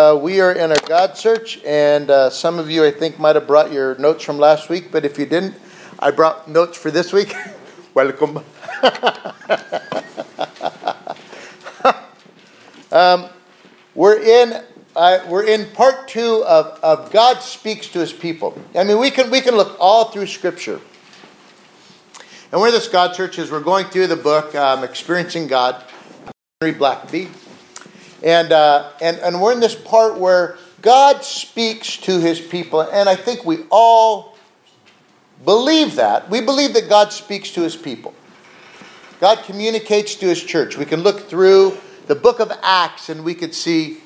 We are in our God search, and some of you, I think, might have brought your notes from last week, but if you didn't, I brought notes for this week. Welcome. We're in part 2 of God Speaks to His People. I mean, we can look all through Scripture. And we're this God search as we're going through the book, Experiencing God, Henry Blackaby. And we're in this part where God speaks to His people. And I think we all believe that. We believe that God speaks to His people. God communicates to His church. We can look through the book of Acts and we could see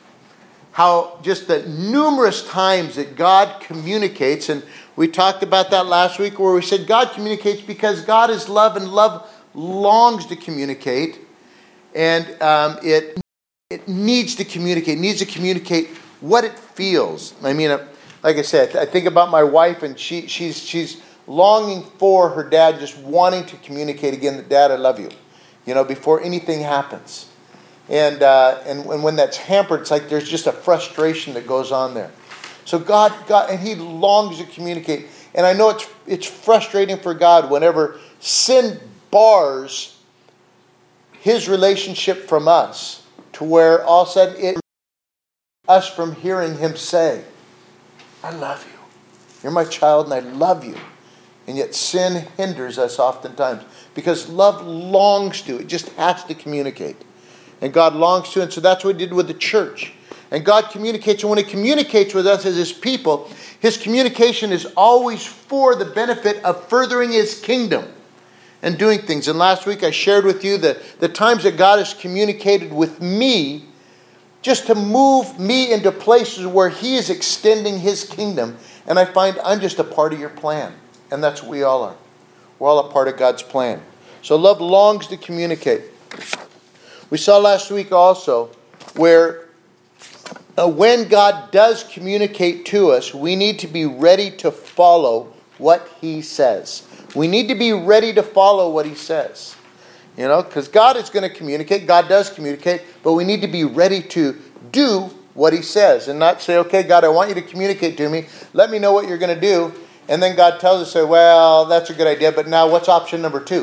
how just the numerous times that God communicates. And we talked about that last week where we said God communicates because God is love and love longs to communicate. And it needs to communicate what it feels. I mean, like I said, I think about my wife, and she's longing for her dad, just wanting to communicate again that, Dad, I love you, before anything happens. And when that's hampered, it's like there's just a frustration that goes on there. So God, and He longs to communicate. And I know it's frustrating for God whenever sin bars His relationship from us, to where all of a sudden it us from hearing Him say, I love you. You're my child and I love you. And yet sin hinders us oftentimes because love longs to. It just has to communicate. And God longs to. And so that's what He did with the church. And God communicates. And when He communicates with us as His people, His communication is always for the benefit of furthering His kingdom and doing things. And last week I shared with you the times that God has communicated with me just to move me into places where He is extending His kingdom. And I find I'm just a part of your plan. And that's what we all are. We're all a part of God's plan. So love longs to communicate. We saw last week also where when God does communicate to us, we need to be ready to follow what He says. We need to be ready to follow what He says. Because God is going to communicate. God does communicate. But we need to be ready to do what He says. And not say, okay, God, I want you to communicate to me. Let me know what you're going to do. And then God tells us, say, well, that's a good idea. But now what's option number 2?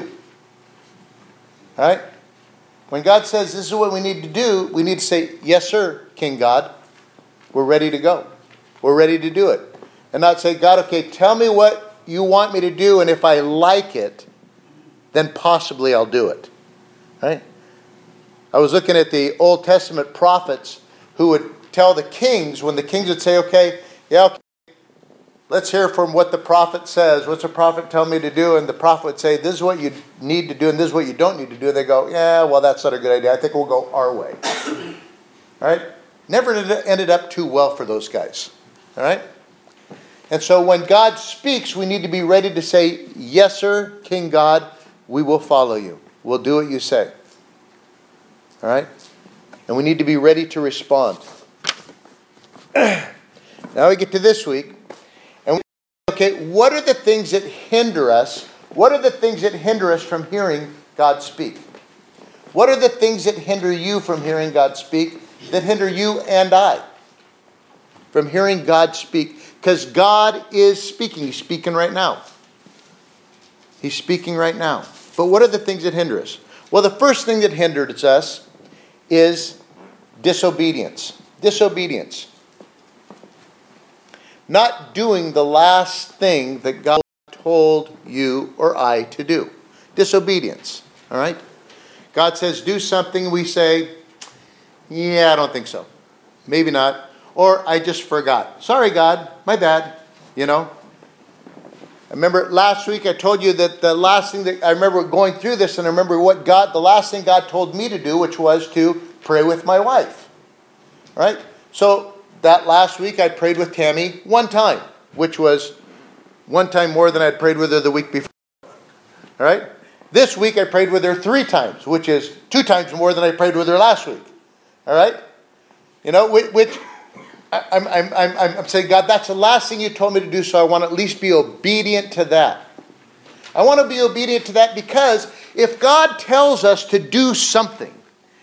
All right? When God says this is what we need to do, we need to say, yes, sir, King God. We're ready to go. We're ready to do it. And not say, God, okay, tell me what you want me to do, and if I like it, then possibly I'll do it. Right? I was looking at the Old Testament prophets who would tell the kings, when the kings would say, okay, let's hear from what the prophet says. What's the prophet tell me to do? And the prophet would say, this is what you need to do, and this is what you don't need to do. And they go, yeah, well, that's not a good idea. I think we'll go our way. All right? Never ended up too well for those guys. All right? And so when God speaks, we need to be ready to say, yes, sir, King God, we will follow you. We'll do what you say. All right? And we need to be ready to respond. Now we get to this week. And okay, what are the things that hinder us? What are the things that hinder us from hearing God speak? What are the things that hinder you from hearing God speak? That hinder you and I from hearing God speak? Because God is speaking. He's speaking right now. He's speaking right now. But what are the things that hinder us? Well, the first thing that hinders us is disobedience. Disobedience. Not doing the last thing that God told you or I to do. Disobedience. All right? God says do something. We say, yeah, I don't think so. Maybe not. Or I just forgot. Sorry, God. My bad. I remember last week I told you that the last thing that I remember going through this, and I remember the last thing God told me to do, which was to pray with my wife. Right? So that last week I prayed with Tammy one time, which was one time more than I'd prayed with her the week before. All right? This week I prayed with her 3 times, which is 2 times more than I prayed with her last week. All right? Which I'm saying, God, that's the last thing you told me to do, so I want to at least be obedient to that. I want to be obedient to that because if God tells us to do something,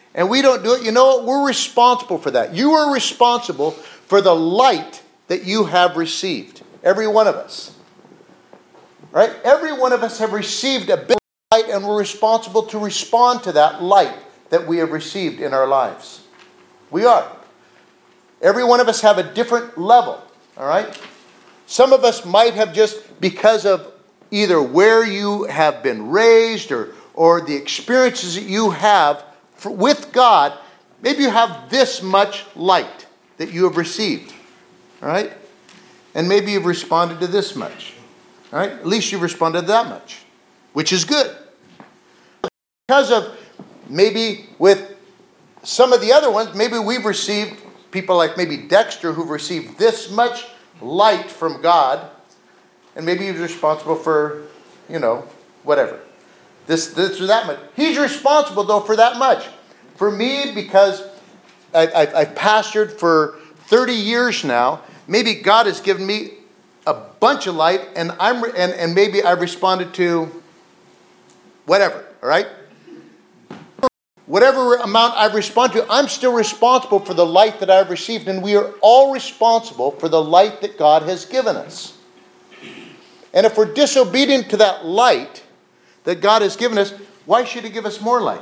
and we don't do it, you know what? We're responsible for that. You are responsible for the light that you have received. Every one of us. Right? Every one of us have received a bit of light, and we're responsible to respond to that light that we have received in our lives. We are. Every one of us have a different level. All right? Some of us might have just, because of either where you have been raised or the experiences that you have with God, maybe you have this much light that you have received. All right? And maybe you've responded to this much. All right? At least you've responded to that much, which is good. Because of maybe with some of the other ones, maybe we've received people like maybe Dexter who've received this much light from God, and maybe he's responsible for, whatever. This or that much. He's responsible, though, for that much. For me, because I've pastored for 30 years now, maybe God has given me a bunch of light, and maybe I've responded to whatever, all right? Whatever amount I've responded to, I'm still responsible for the light that I've received, and we are all responsible for the light that God has given us. And if we're disobedient to that light that God has given us, why should He give us more light?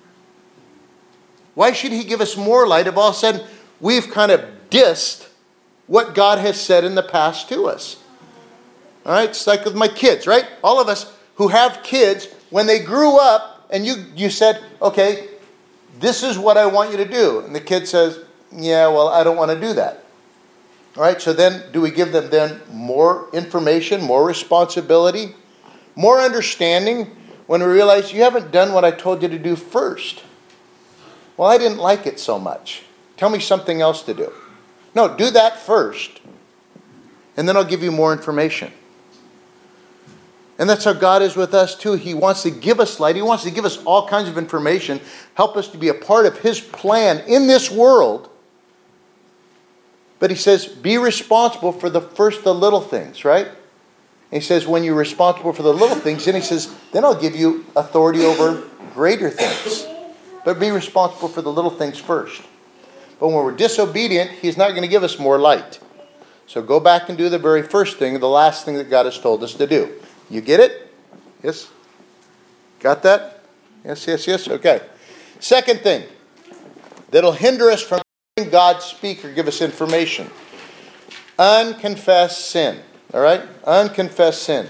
Why should He give us more light if all of a sudden we've kind of dissed what God has said in the past to us? All right, it's like with my kids, right? All of us who have kids, when they grew up, and you said, okay, this is what I want you to do. And the kid says, yeah, well, I don't want to do that. All right, so then do we give them then more information, more responsibility, more understanding when we realize you haven't done what I told you to do first? Well, I didn't like it so much. Tell me something else to do. No, do that first, and then I'll give you more information. And that's how God is with us too. He wants to give us light. He wants to give us all kinds of information, help us to be a part of His plan in this world. But He says, be responsible for the little things, right? And He says, when you're responsible for the little things, then He says, then I'll give you authority over greater things. But be responsible for the little things first. But when we're disobedient, He's not going to give us more light. So go back and do the very first thing, the last thing that God has told us to do. You get it? Yes? Got that? Yes. Okay. Second thing that'll hinder us from hearing God speak or give us information. Unconfessed sin. All right? Unconfessed sin.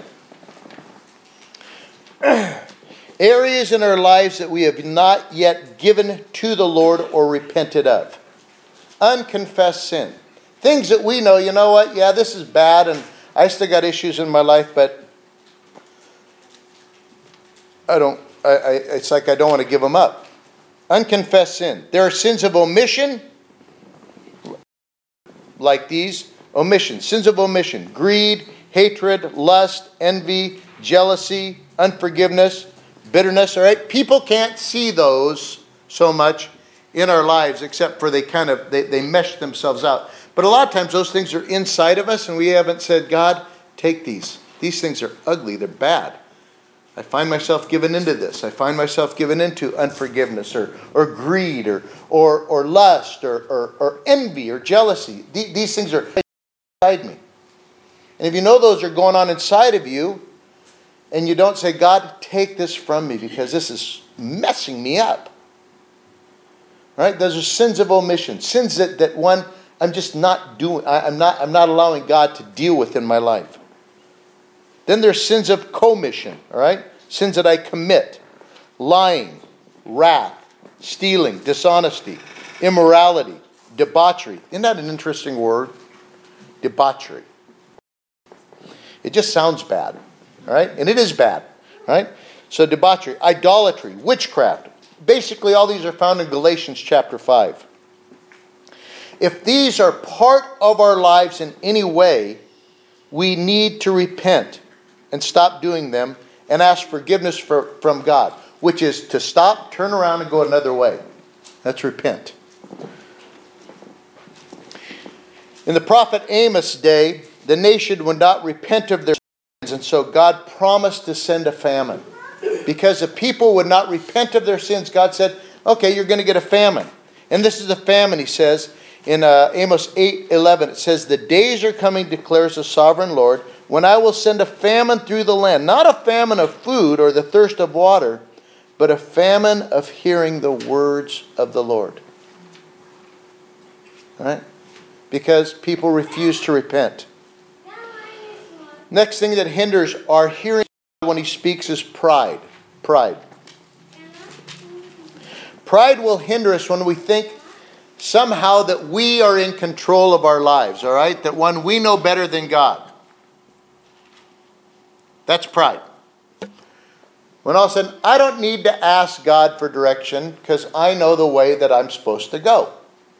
Areas in our lives that we have not yet given to the Lord or repented of. Unconfessed sin. Things that we know, you know what? Yeah, this is bad and I still got issues in my life, but it's like I don't want to give them up. Unconfessed sin. There are sins of omission, like these. Omission. Sins of omission. Greed, hatred, lust, envy, jealousy, unforgiveness, bitterness. All right? People can't see those so much in our lives except for they mesh themselves out. But a lot of times those things are inside of us and we haven't said, God, take these. These things are ugly. They're bad. I find myself given into this. I find myself given into unforgiveness or greed or lust or envy or jealousy. These things are inside me. And if you know those are going on inside of you and you don't say, God, take this from me because this is messing me up. Right? Those are sins of omission. Sins that one, I'm just not doing. I'm not allowing God to deal with in my life. Then there's sins of commission, all right? Sins that I commit. Lying, wrath, stealing, dishonesty, immorality, debauchery. Isn't that an interesting word? Debauchery. It just sounds bad, all right? And it is bad, all right? So debauchery, idolatry, witchcraft. Basically, all these are found in Galatians chapter 5. If these are part of our lives in any way, we need to repent and stop doing them and ask forgiveness from God, which is to stop, turn around, and go another way. That's repent. In the prophet Amos' day, the nation would not repent of their sins, and so God promised to send a famine. Because the people would not repent of their sins, God said, Okay, you're going to get a famine. And this is a famine, he says, in Amos 8:11. It says, the days are coming, declares the sovereign Lord, when I will send a famine through the land. Not a famine of food or the thirst of water, but a famine of hearing the words of the Lord. All right? Because people refuse to repent. Next thing that hinders our hearing when he speaks is pride. Pride. Pride will hinder us when we think somehow that we are in control of our lives, all right? That we know better than God. That's pride. When all of a sudden, I don't need to ask God for direction because I know the way that I'm supposed to go.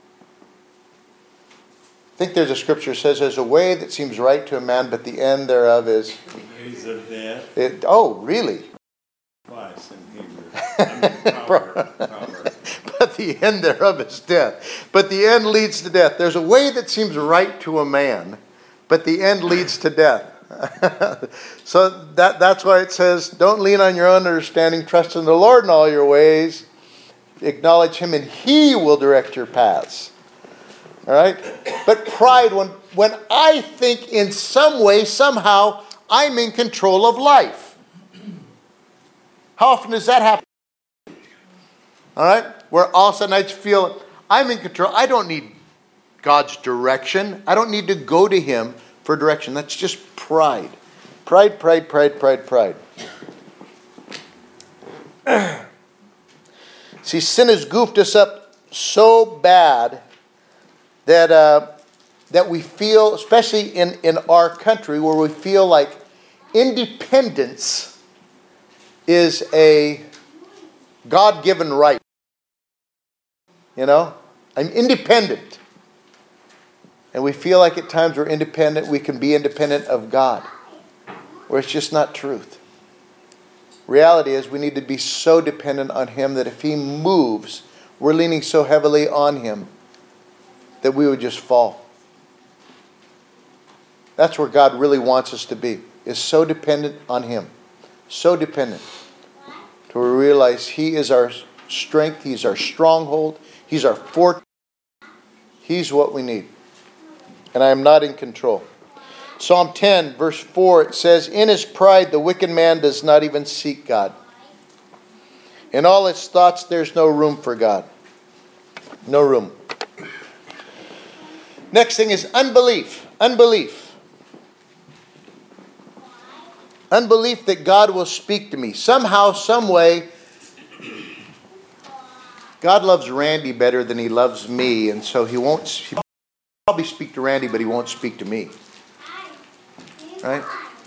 I think there's a scripture that says there's a way that seems right to a man, but the end thereof is... ways of death. Oh, really? Twice in Hebrew. Proverbs. But the end thereof is death. But the end leads to death. There's a way that seems right to a man, but the end leads to death. So that's why it says, don't lean on your own understanding, trust in the Lord in all your ways, acknowledge him, and he will direct your paths. All right? But pride, when I think in some way, somehow, I'm in control of life. How often does that happen? All right? Where all of a sudden I feel I'm in control. I don't need God's direction. I don't need to go to him for direction. That's just pride. Pride. See, sin has goofed us up so bad that we feel, especially in our country, where we feel like independence is a God-given right. You know? I'm independent. And we feel like at times we're independent, we can be independent of God. Where it's just not truth. Reality is we need to be so dependent on him that if he moves, we're leaning so heavily on him that we would just fall. That's where God really wants us to be, is so dependent on him. So dependent. To realize he is our strength, he's our stronghold, he's our fortress. He's what we need. And I am not in control. Psalm 10, verse 4, it says, in his pride the wicked man does not even seek God. In all his thoughts there's no room for God. No room. Next thing is unbelief. Unbelief. Unbelief that God will speak to me. Somehow, some way, God loves Randy better than he loves me, and so he'll probably speak to Randy, but he won't speak to me. Right?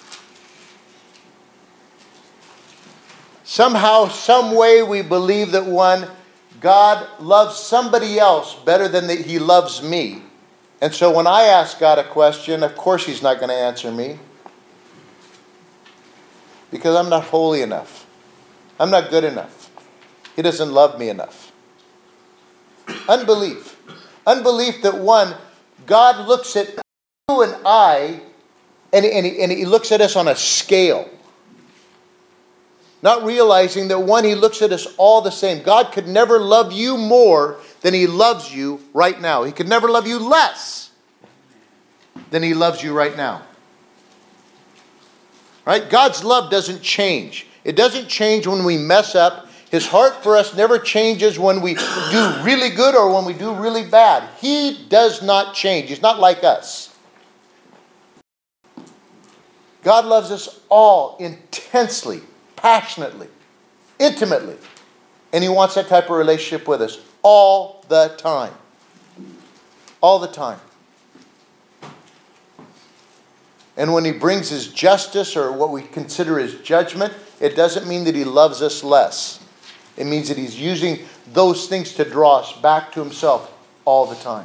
Somehow, some way we believe that God loves somebody else better than that he loves me. And so when I ask God a question, of course he's not going to answer me. Because I'm not holy enough. I'm not good enough. He doesn't love me enough. Unbelief. Unbelief that God looks at you and I, and he looks at us on a scale. Not realizing that he looks at us all the same. God could never love you more than he loves you right now. He could never love you less than he loves you right now. Right? God's love doesn't change. It doesn't change when we mess up. His heart for us never changes when we do really good or when we do really bad. He does not change. He's not like us. God loves us all intensely, passionately, intimately. And he wants that type of relationship with us all the time. All the time. And when he brings his justice or what we consider his judgment, it doesn't mean that he loves us less. It means that he's using those things to draw us back to himself all the time.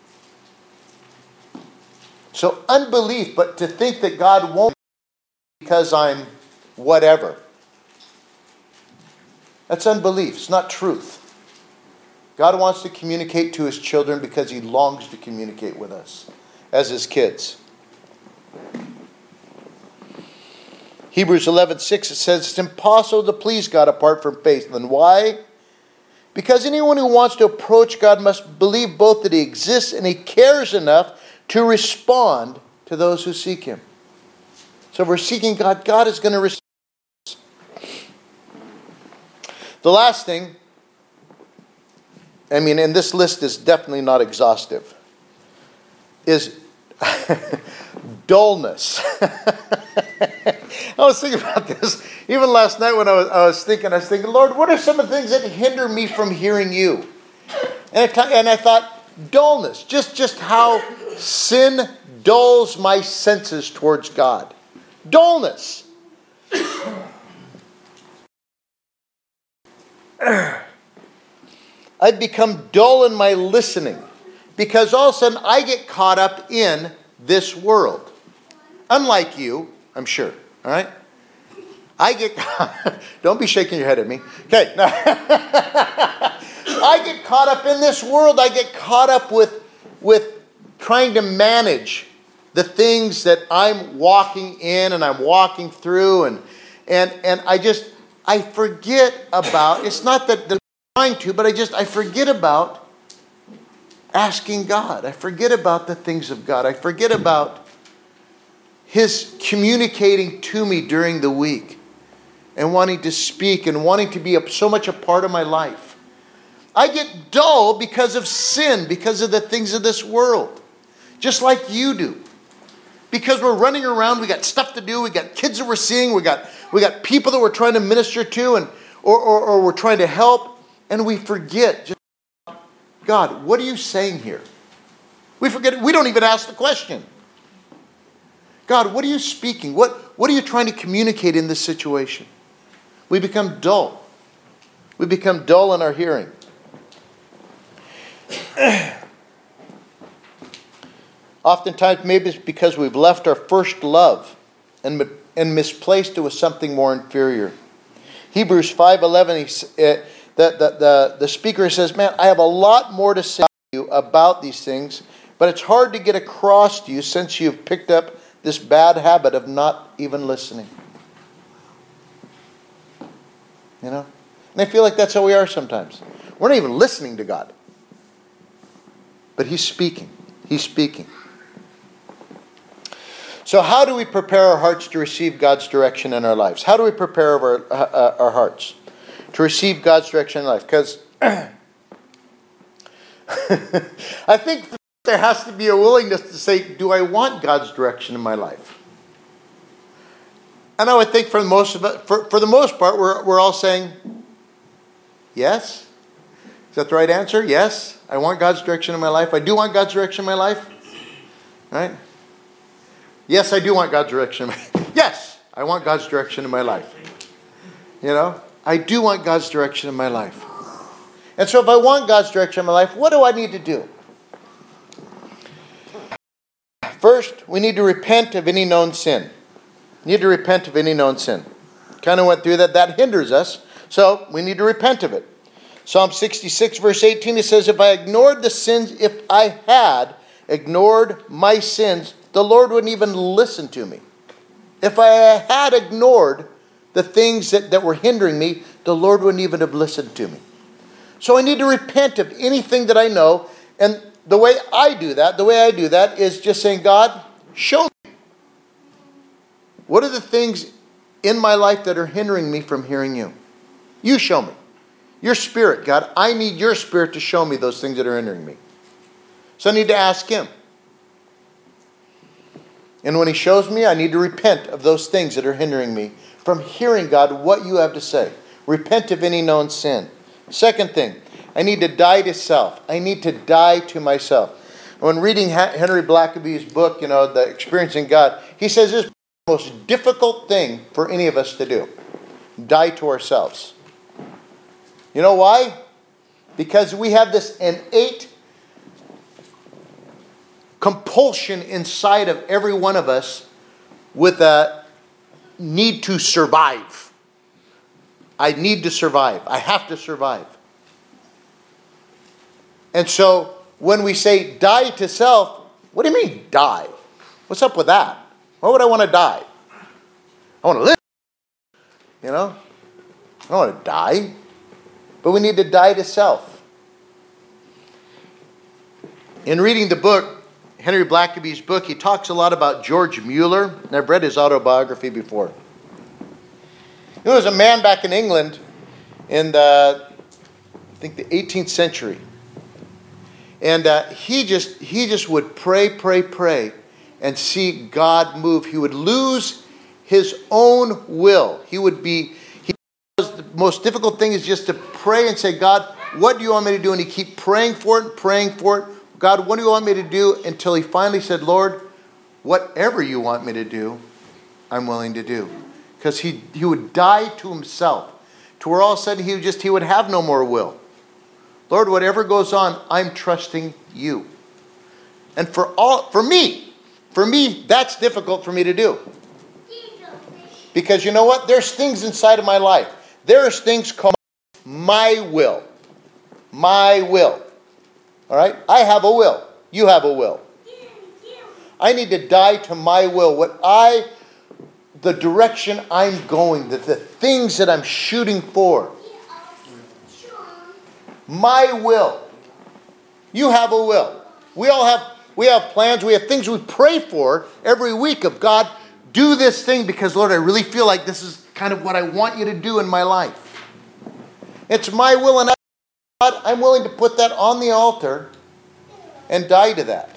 So unbelief, but to think that God won't because I'm whatever. That's unbelief. It's not truth. God wants to communicate to his children because he longs to communicate with us as his kids. Hebrews 11:6, it says it's impossible to please God apart from faith. And why? Because anyone who wants to approach God must believe both that He exists and He cares enough to respond to those who seek Him. So if we're seeking God, God is going to respond. The last thing, and this list is definitely not exhaustive, is dullness. I was thinking about this even last night when I was thinking, Lord, what are some of the things that hinder me from hearing you? And I thought, dullness, just how sin dulls my senses towards God. Dullness. I've become dull in my listening because all of a sudden I get caught up in this world. Unlike you, I'm sure. All right? Don't be shaking your head at me. Okay. I get caught up in this world. I get caught up with trying to manage the things that I'm walking in and I'm walking through. And I forget about, it's not that I'm trying to, but I forget about asking God. I forget about the things of God. I forget about His communicating to me during the week and wanting to speak and wanting to be so much a part of my life. I get dull because of sin, because of the things of this world, just like you do. Because we're running around, we got stuff to do, we got kids that we're seeing, we got people that we're trying to minister to, or we're trying to help, and we forget. God, what are you saying here? We forget. We don't even ask the question. God, what are you speaking? What are you trying to communicate in this situation? We become dull. We become dull in our hearing. Oftentimes, maybe it's because we've left our first love and misplaced it with something more inferior. Hebrews 5:11, the speaker says, man, I have a lot more to say to you about these things, but it's hard to get across to you since you've picked up this bad habit of not even listening. You know? And I feel like that's how we are sometimes. We're not even listening to God. But He's speaking. He's speaking. So how do we prepare our hearts to receive God's direction in our lives? How do we prepare our hearts to receive God's direction in life? Because I think there has to be a willingness to say, do I want God's direction in my life? And I would think for the most part, we're all saying, yes. Is that the right answer? Yes. I want God's direction in my life. I do want God's direction in my life. Right? Yes, I do want God's direction in my life. Yes, I want God's direction in my life. You know? I do want God's direction in my life. And so if I want God's direction in my life, what do I need to do? First, we need to repent of any known sin. Need to repent of any known sin. Kind of went through that. That hinders us. So we need to repent of it. Psalm 66 verse 18, it says, if I had ignored my sins, the Lord wouldn't even listen to me. If I had ignored the things that were hindering me, the Lord wouldn't even have listened to me. So I need to repent of anything that I know. And the way I do that is just saying, God, show me. What are the things in my life that are hindering me from hearing you? You show me. Your Spirit, God, I need your Spirit to show me those things that are hindering me. So I need to ask Him. And when He shows me, I need to repent of those things that are hindering me from hearing, God, what you have to say. Repent of any known sin. Second thing, I need to die to self. I need to die to myself. When reading Henry Blackaby's book, The Experiencing God, he says this is the most difficult thing for any of us to do. Die to ourselves. You know why? Because we have this innate compulsion inside of every one of us with a need to survive. I need to survive. I have to survive. And so when we say die to self, what do you mean die? What's up with that? Why would I want to die? I want to live. I don't want to die. But we need to die to self. In reading the book, Henry Blackaby's book, he talks a lot about George Mueller. And I've read his autobiography before. He was a man back in England in the 18th century. And he just would pray, and see God move. He would lose his own will. The most difficult thing is just to pray and say, God, what do you want me to do? And he keep praying for it. God, what do you want me to do? Until he finally said, Lord, whatever you want me to do, I'm willing to do. Because he would die to himself. To where all of a sudden he would have no more will. Lord, whatever goes on, I'm trusting you. And for me, that's difficult for me to do. Because you know what? There's things inside of my life. There's things called my will. My will. All right? I have a will. You have a will. I need to die to my will. The direction I'm going, the things that I'm shooting for. My will. You have a will. We have plans. We have things we pray for every week of God, do this thing because, Lord, I really feel like this is kind of what I want you to do in my life. It's my will, and God, I'm willing to put that on the altar and die to that.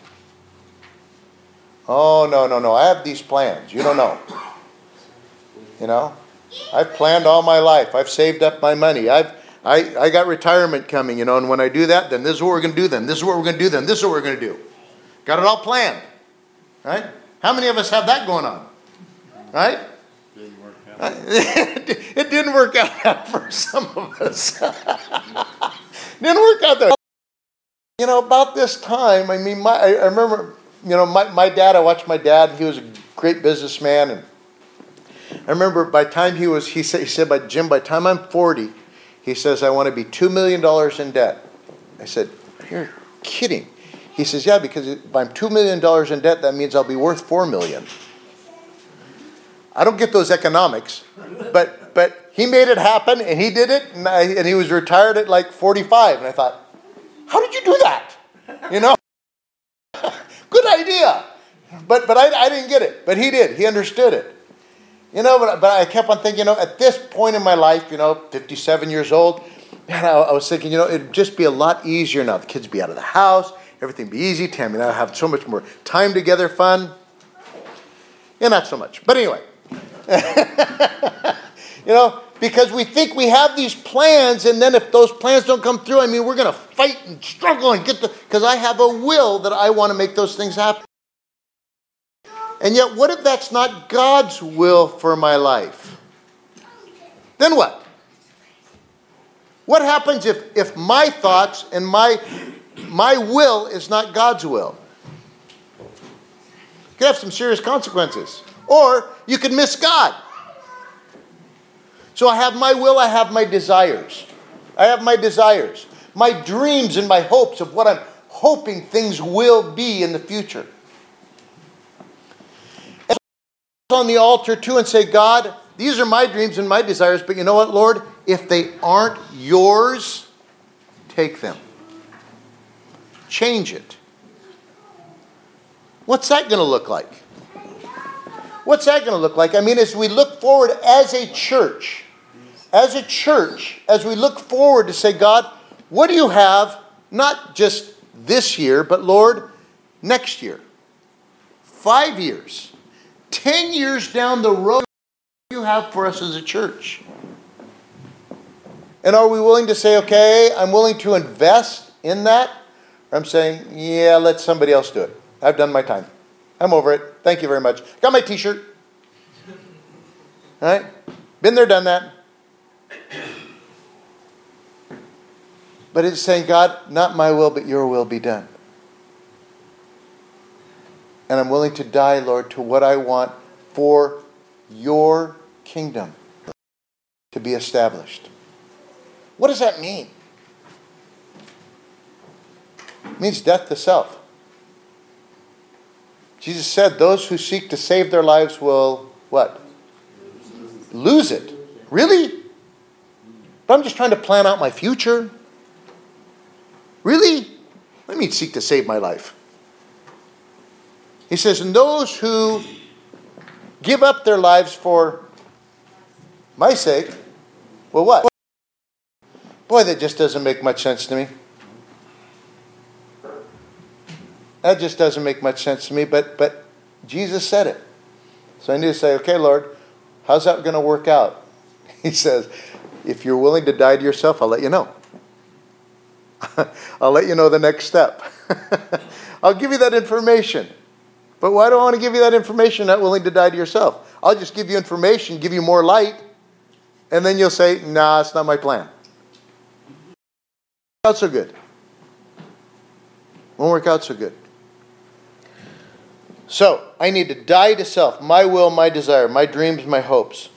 Oh, no. I have these plans. You don't know. You know? I've planned all my life. I've saved up my money. I got retirement coming, and when I do that, then this is what we're going to do then. This is what we're going to do then. This is what we're going to do. Got it all planned. Right? How many of us have that going on? Right? Didn't work out. It didn't work out for some of us. Didn't work out there. About this time, I remember, my dad, I watched my dad. He was a great businessman. And I remember by the time he said, Jim, by the time I'm 40, he says, I want to be $2 million in debt. I said, you're kidding. He says, yeah, because if I'm $2 million in debt, that means I'll be worth $4 million. I don't get those economics, but he made it happen, and he did it, and he was retired at like 45. And I thought, how did you do that? Good idea. But I didn't get it. But he did. He understood it. But I kept on thinking, at this point in my life, 57 years old, man, I was thinking, it'd just be a lot easier now. The kids would be out of the house. Everything would be easy. Tammy and I would have so much more time together, fun. Yeah, not so much. But anyway. Because we think we have these plans, and then if those plans don't come through, we're going to fight and struggle and because I have a will that I want to make those things happen. And yet, what if that's not God's will for my life? Then what? What happens if my thoughts and my will is not God's will? It could have some serious consequences. Or you could miss God. So I have my will, I have my desires. I have my desires. My dreams and my hopes of what I'm hoping things will be in the future. On the altar too and say, God, these are my dreams and my desires, but you know what, Lord? If they aren't yours, take them. Change it. What's that going to look like? What's that going to look like? As we look forward as a church, as we look forward to say, God, what do you have, not just this year, but Lord, next year, 5 years, 10 years down the road, what do you have for us as a church? And are we willing to say, okay, I'm willing to invest in that? Or I'm saying, yeah, let somebody else do it. I've done my time. I'm over it. Thank you very much. Got my t-shirt. All right? Been there, done that. But it's saying, God, not my will, but your will be done. And I'm willing to die, Lord, to what I want for your kingdom to be established. What does that mean? It means death to self. Jesus said, those who seek to save their lives will, what? Lose it. Really? But I'm just trying to plan out my future. Really? What do you mean seek to save my life? He says, and those who give up their lives for my sake, well, what? Boy, that just doesn't make much sense to me. That just doesn't make much sense to me, but Jesus said it. So I need to say, okay, Lord, how's that going to work out? He says, if you're willing to die to yourself, I'll let you know. I'll let you know the next step. I'll give you that information. But why do I want to give you that information, not willing to die to yourself? I'll just give you information, give you more light, and then you'll say, nah, it's not my plan. Not so good. Won't work out so good. So, I need to die to self, my will, my desire, my dreams, my hopes.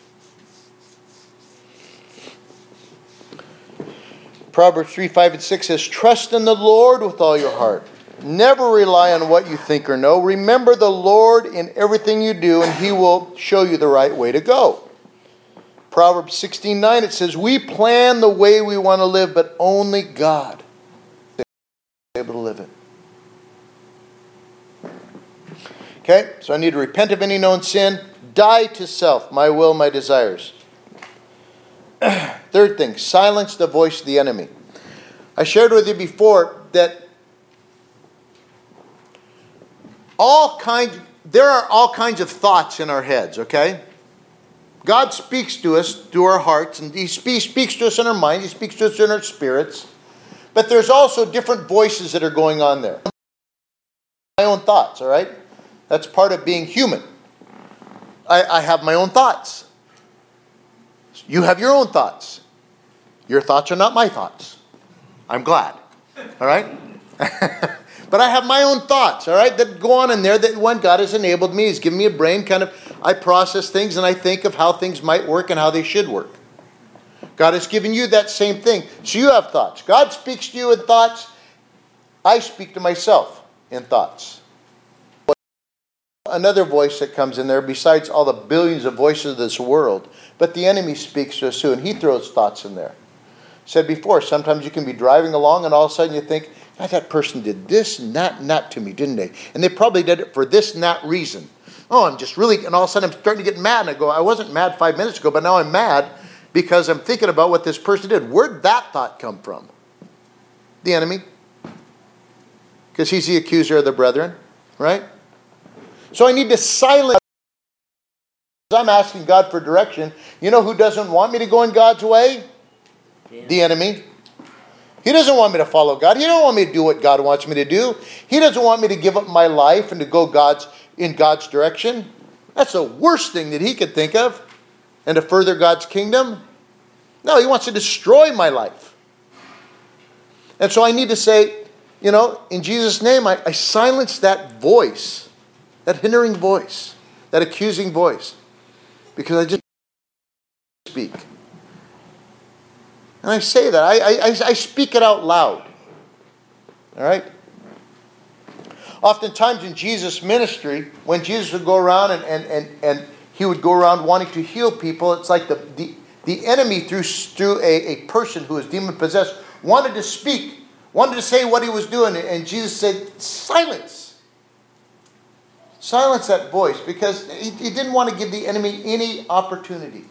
Proverbs 3, 5, and 6 says, trust in the Lord with all your heart. Never rely on what you think or know. Remember the Lord in everything you do, and He will show you the right way to go. Proverbs 16:9, it says, we plan the way we want to live, but only God is able to live it. Okay, so I need to repent of any known sin, die to self, my will, my desires. Third thing, silence the voice of the enemy. I shared with you before that there are all kinds of thoughts in our heads, okay? God speaks to us through our hearts, and He speaks to us in our mind, He speaks to us in our spirits. But there's also different voices that are going on there. My own thoughts, all right? That's part of being human. I have my own thoughts. You have your own thoughts. Your thoughts are not my thoughts. I'm glad. All right? But I have my own thoughts, all right, that go on in there, that when God has enabled me, He's given me a brain, I process things and I think of how things might work and how they should work. God has given you that same thing. So you have thoughts. God speaks to you in thoughts. I speak to myself in thoughts. Another voice that comes in there besides all the billions of voices of this world, but the enemy speaks to us too, and he throws thoughts in there. Said before, sometimes you can be driving along and all of a sudden you think, that person did this and that to me, didn't they? And they probably did it for this and that reason. Oh, I'm just really, and all of a sudden I'm starting to get mad, and I go, I wasn't mad 5 minutes ago, but now I'm mad because I'm thinking about what this person did. Where'd that thought come from? The enemy. Because he's the accuser of the brethren, right? So I need to silence. I'm asking God for direction. You know who doesn't want me to go in God's way? The enemy. He doesn't want me to follow God. He doesn't want me to do what God wants me to do. He doesn't want me to give up my life and to go in God's direction. That's the worst thing that he could think of. And to further God's kingdom. No, he wants to destroy my life. And so I need to say, in Jesus' name, I silence that voice. That hindering voice, that accusing voice, because I just speak. And I say that. I speak it out loud. All right? Oftentimes in Jesus' ministry, when Jesus would go around and he would go around wanting to heal people, it's like the enemy through a person who is demon-possessed wanted to speak, wanted to say what he was doing, and Jesus said, silence. Silence that voice, because he didn't want to give the enemy any opportunity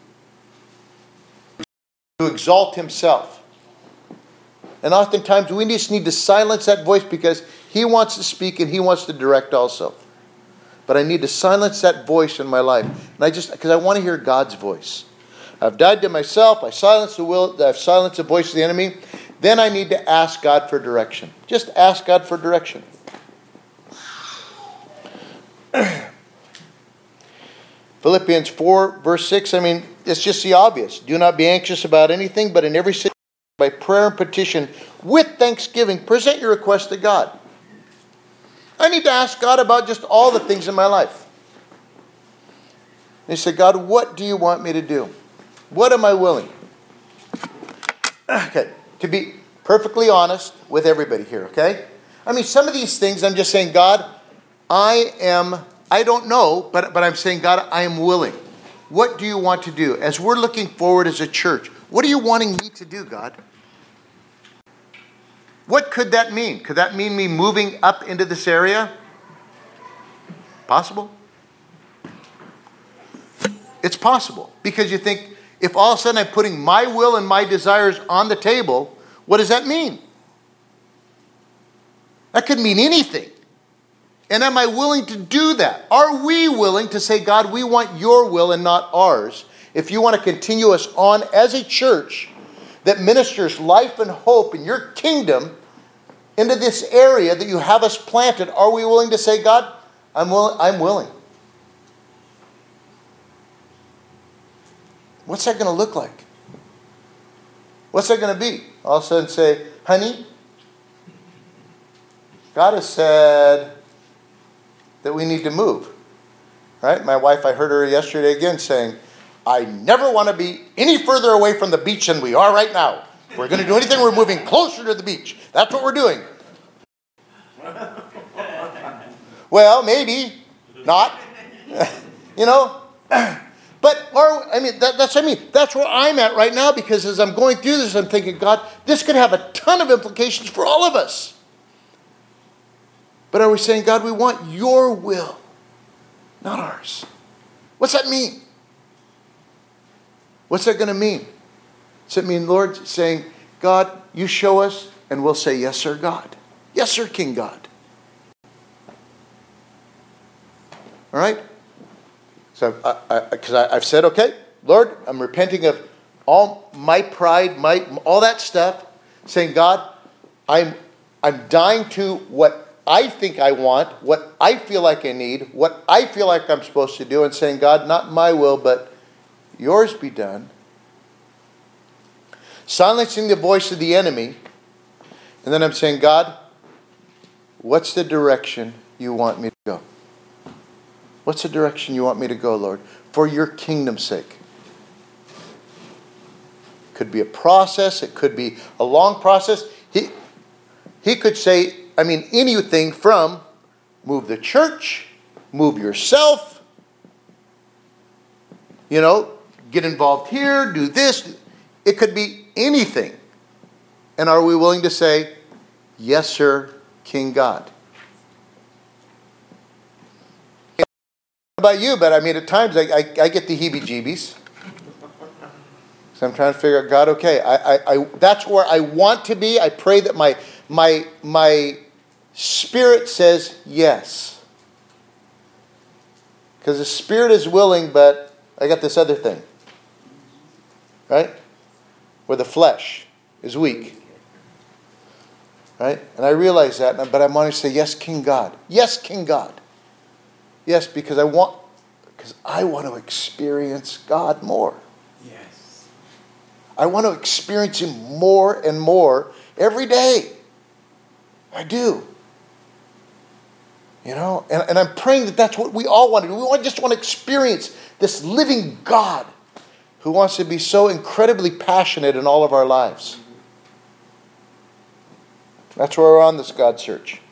to exalt himself. And oftentimes we just need to silence that voice because he wants to speak and he wants to direct also. But I need to silence that voice in my life. And because I want to hear God's voice. I've died to myself. I've silenced the voice of the enemy. Then I need to ask God for direction. Just ask God for direction. Philippians 4 verse 6, it's just the obvious. Do not be anxious about anything, but in every situation by prayer and petition with thanksgiving, present your request to God. I need to ask God about just all the things in my life. And he said, God, what do you want me to do? What am I willing? Okay, to be perfectly honest with everybody here, okay? Some of these things I'm just saying, God, I don't know, but I'm saying, God, I am willing. What do you want to do? As we're looking forward as a church, What are you wanting me to do, God? What could that mean? Could that mean me moving up into this area? Possible. It's possible. Because you think, if all of a sudden I'm putting my will and my desires on the table, what does that mean? That could mean anything. And am I willing to do that? Are we willing to say, God, we want your will and not ours? If you want to continue us on as a church that ministers life and hope in your kingdom into this area that you have us planted, are we willing to say, God, I'm willing. What's that going to look like? What's that going to be? All of a sudden say, honey, God has said that we need to move. Right? My wife, I heard her yesterday again saying, I never want to be any further away from the beach than we are right now. If we're going to do anything, we're moving closer to the beach. That's what we're doing. Well, maybe not. You know? But that's where I'm at right now, because as I'm going through this, I'm thinking, God, this could have a ton of implications for all of us. But are we saying, God, we want your will, not ours? What's that mean? What's that going to mean? Does it mean, Lord, saying, God, you show us, and we'll say, yes, sir, God. Yes, sir, King God. All right? So because I've said, okay, Lord, I'm repenting of all my pride, all that stuff, saying, God, I'm dying to what I think I want, what I feel like I need, what I feel like I'm supposed to do, and saying, God, not my will, but yours be done. Silencing the voice of the enemy. And then I'm saying, God, what's the direction you want me to go? What's the direction you want me to go, Lord? For your kingdom's sake. It could be a process. It could be a long process. He could say, anything from move the church, move yourself, get involved here, do this. It could be anything. And are we willing to say, yes, sir, King God? I don't know about you, but at times I get the heebie-jeebies. So I'm trying to figure out, God, okay, I that's where I want to be. I pray that my spirit says yes. Because the spirit is willing, but I got this other thing. Right? Where the flesh is weak. Right? And I realize that, but I'm wanting to say, yes, King God. Yes, King God. Yes, because I want to experience God more. Yes. I want to experience Him more and more every day. I do. And I'm praying that that's what we all want to do. We just want to experience this living God who wants to be so incredibly passionate in all of our lives. That's where we're on this God search.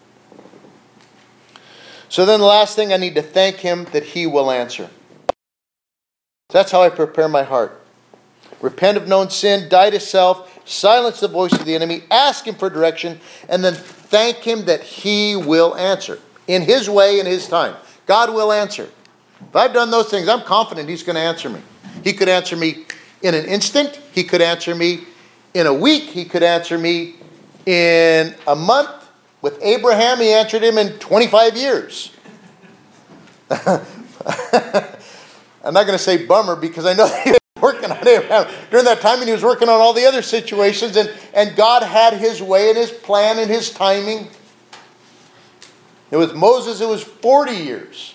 So then the last thing, I need to thank Him that He will answer. That's how I prepare my heart. Repent of known sin, die to self, silence the voice of the enemy, ask Him for direction, and then thank Him that He will answer. In His way, in His time. God will answer. If I've done those things, I'm confident He's going to answer me. He could answer me in an instant. He could answer me in a week. He could answer me in a month. With Abraham, He answered him in 25 years. I'm not going to say bummer, because I know He was working on Abraham during that time, and He was working on all the other situations, and God had His way and His plan and His timing. And with Moses, it was 40 years.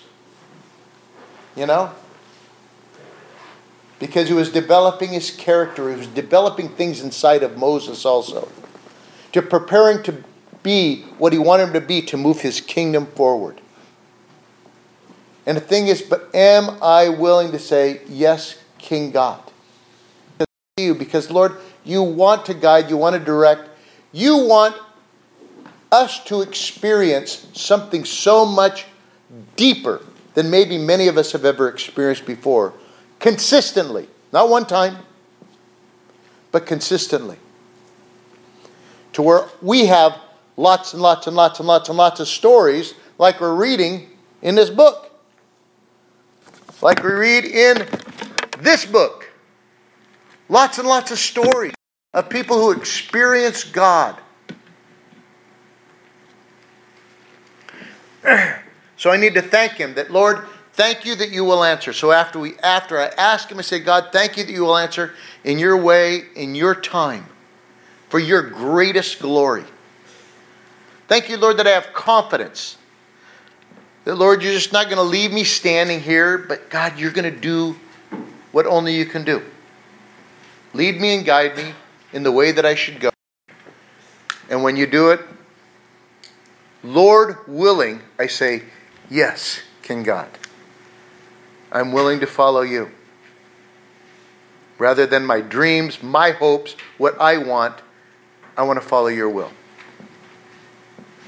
Because He was developing his character. He was developing things inside of Moses also. To preparing to be what He wanted him to be, to move His kingdom forward. And the thing is, but am I willing to say, yes, King God? Because Lord, you want to guide, you want to direct, you want us to experience something so much deeper than maybe many of us have ever experienced before. Consistently. Not one time. but consistently. To where we have lots and lots and lots and lots and lots of stories like we're reading in this book. Like we read in this book. Lots and lots of stories of people who experience God. So I need to thank Him that, Lord, thank you that you will answer. So after I ask Him, I say, God, thank you that you will answer in your way, in your time, for your greatest glory. Thank you, Lord, that I have confidence. That, Lord, you're just not going to leave me standing here, but God, you're going to do what only you can do. Lead me and guide me in the way that I should go. And when you do it, Lord willing, I say, yes, King God. I'm willing to follow you. Rather than my dreams, my hopes, what I want to follow your will.